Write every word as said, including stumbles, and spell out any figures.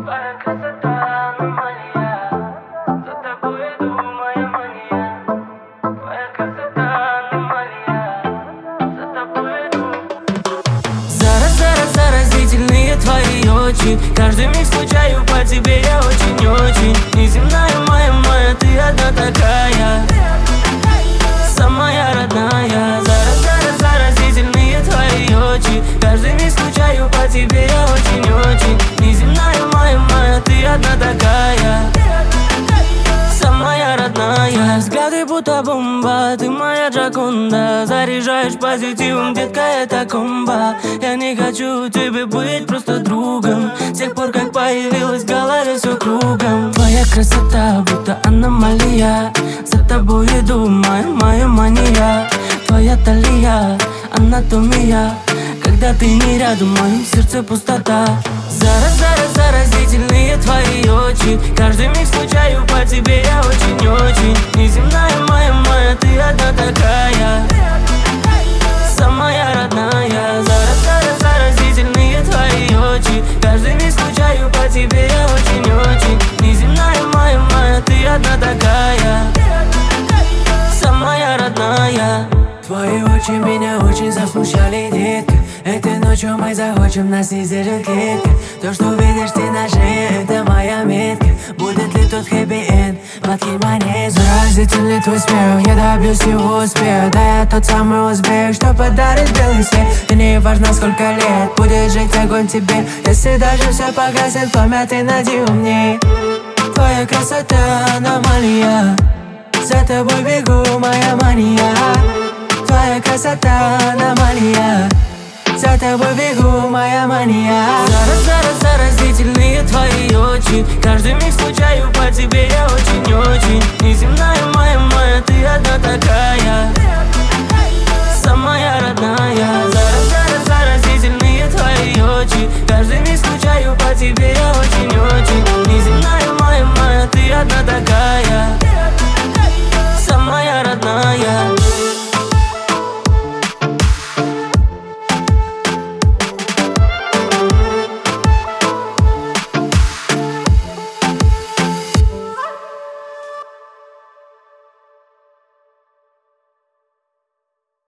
Твоя красота аномалия, за тобой иду, моя мания. Твоя красота аномалия, за тобой иду. Зараз, зараз, заразительные твои очи. Каждый миг скучаю по тебе, я очень-очень. Неземная моя, моя, ты одна такая, самая родная. Зараз, зараз, заразительные твои очи. Каждый миг скучаю по тебе, я очень-очень. Неземная моя, моя, ты одна такая, самая родная. Взгляды будто бомба, ты моя Джаконда. Заряжаешь позитивом, детка, это комбо. Я не хочу тебе быть просто другом. С тех пор, как появилась в голове, все кругом. Твоя красота будто аномалия, за тобой иду, моя, моя мания. Твоя талия, анатомия. Когда ты не рядом, в моем сердце пустота. Зараз, зараз, заразительные твои очи. Каждый миг скучаю по тебе, я очень-очень. Неземная моя, моя, ты одна такая, самая родная. Зараз, зараз, заразительные твои очи. Каждый миг скучаю по тебе, я очень-очень. Неземная моя, моя, ты одна такая, самая родная. Твои очи меня очень засмущали, детка. Этой ночью мы захочем, нас не сдержит клетка. То, что видишь ты на шее, это моя метка. Будет ли тот хэппи-энд, подкинь монет. Заразительный твой смех, я добьюсь его успеха. Да, я тот самый успех, что подарит белый свет. И не важно сколько лет, будет жить огонь тебе. Если даже все погасит пламя, ты найди умней. Твоя красота аномалия, за тобой бегу, моя мания. Твоя красота аномалия, за тобой бегу, моя мания. Зараз, зараз,